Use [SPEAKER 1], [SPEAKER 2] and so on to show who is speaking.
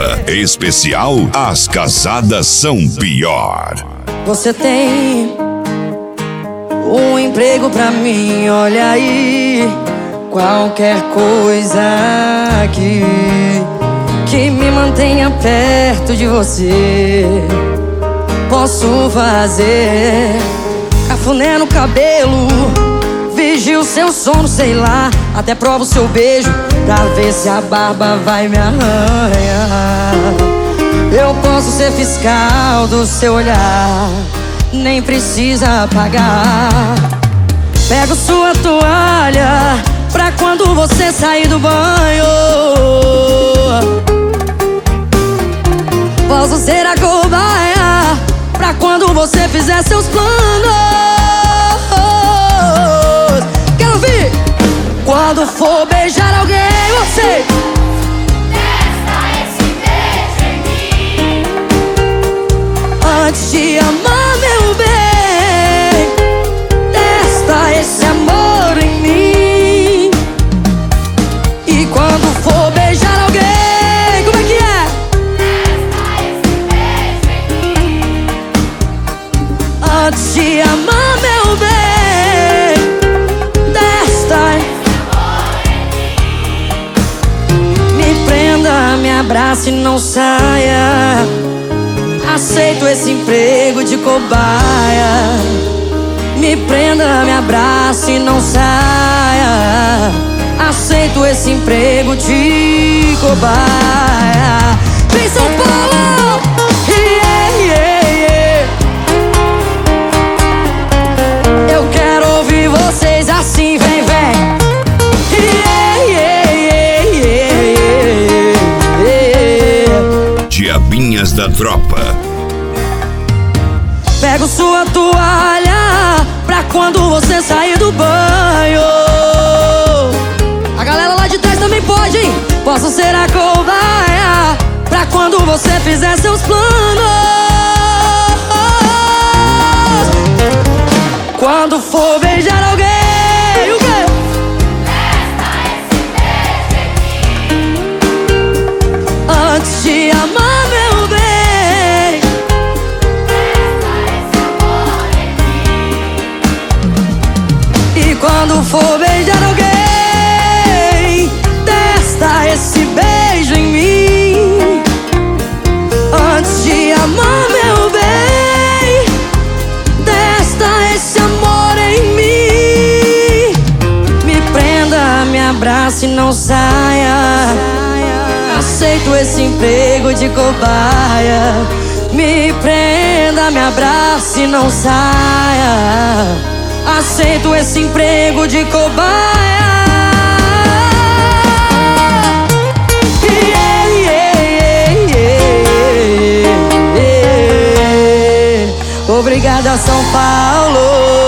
[SPEAKER 1] Dropa, especial As Casadas São Pior.
[SPEAKER 2] Você tem um emprego pra mim, olha aí. Qualquer coisa que me mantenha perto de você, posso fazer. Cafuné no cabelo, vigio seu sono, sei lá. Até provo seu beijo pra ver se a barba vai me arranhar. Eu posso ser fiscal do seu olhar, nem precisa pagar. Pego sua toalha pra quando você sair do banho. Posso ser a cobaia pra quando você fizer seus planos. Quero ouvir! Quando for beijar alguém, você
[SPEAKER 3] testa esse beijo em mim.
[SPEAKER 2] antes de amar, meu bem, testa esse amor em mim. E quando for beijar alguém, como é que é?
[SPEAKER 3] Testa esse beijo em mim.
[SPEAKER 2] Antes de amar, meu bem, testa. Me prenda, me abrace e não saia. Aceito esse emprego de cobaia. Me prenda, me abrace e não saia. Aceito esse emprego de cobaia. Vem São Paulo! Yeah, yeah, yeah. Eu quero ouvir vocês assim, vem, vem. Yeah, yeah, yeah, yeah, yeah.
[SPEAKER 1] Diabinhas da Dropa.
[SPEAKER 2] Pego sua toalha pra quando você sair do banho. A galera lá de trás também pode, hein? Posso ser a cobaia pra quando você fizer seus planos. Quando for beijar alguém, o quê?
[SPEAKER 3] Testa esse beijo em mim.
[SPEAKER 2] Antes de amar, meu bem,
[SPEAKER 3] Testa esse amor em mim.
[SPEAKER 2] e quando for beijar alguém, testa esse beijo em mim. Antes de amar, meu bem, testa esse amor em mim. Me prenda, me abrace e não saia. Aceito esse emprego de cobaia. Me prenda, me abrace e não saia. Aceito esse emprego de cobaia. Yeah, yeah, yeah, yeah, yeah. Obrigada, São Paulo.